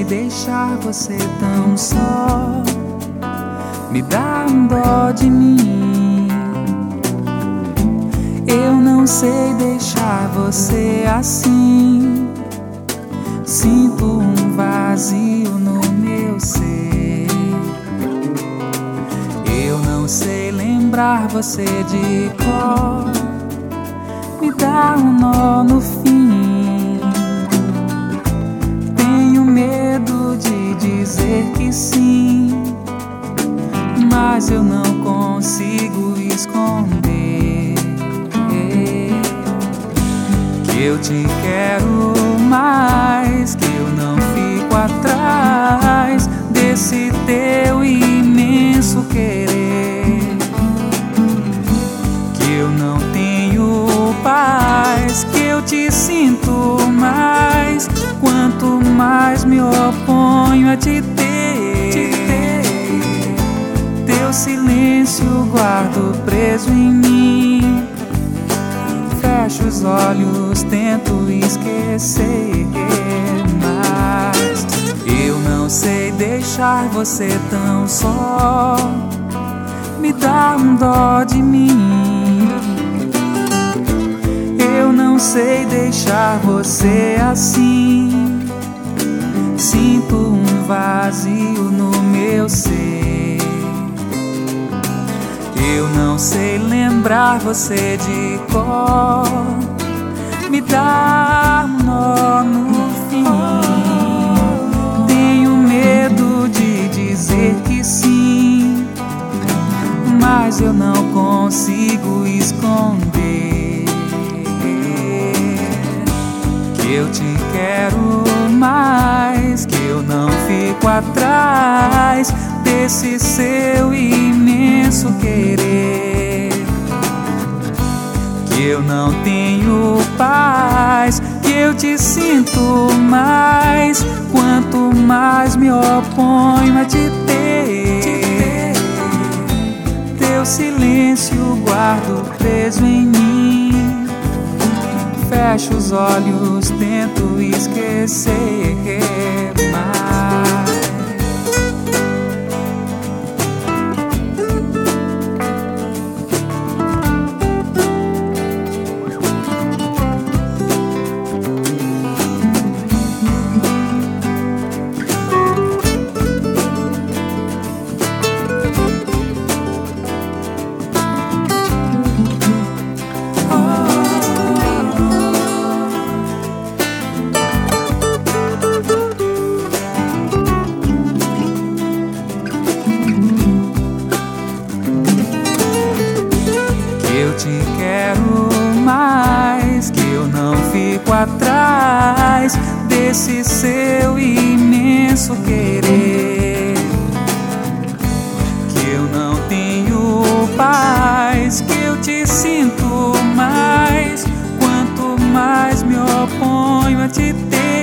deixar você tão só. Me dá um dó de mim. Eu não sei deixar você assim. Sinto um vazio no meu ser. Eu não sei lembrar você de cor. Me dá um nó no fim. Tenho medo de dizer que sim, mas eu não consigo esconder que eu te quero mais, que eu não fico atrás desse teu imenso querer, que eu não tenho paz, que eu te sinto mais, quanto mais me oponho a te ter. Teu silêncio guardo preso em mim. Fecho os olhos, tento esquecer, mas eu não sei deixar você tão só. Me dá um dó de mim. Eu não sei deixar você assim. Sinto um vazio no meu ser. Eu não sei lembrar você de cor. Me dá um nó no fim. Tenho medo de dizer que sim, mas eu não consigo esconder que eu te quero mais, que eu não fico atrás desse seu imenso querer, que eu não tenho paz, que eu te sinto mais, quanto mais me oponho a te ter. Teu silêncio guardo preso em mim. Fecho os olhos, tento esquecer, mas eu te quero mais, que eu não fico atrás desse seu imenso querer, que eu não tenho paz, que eu te sinto mais, quanto mais me oponho a te ter.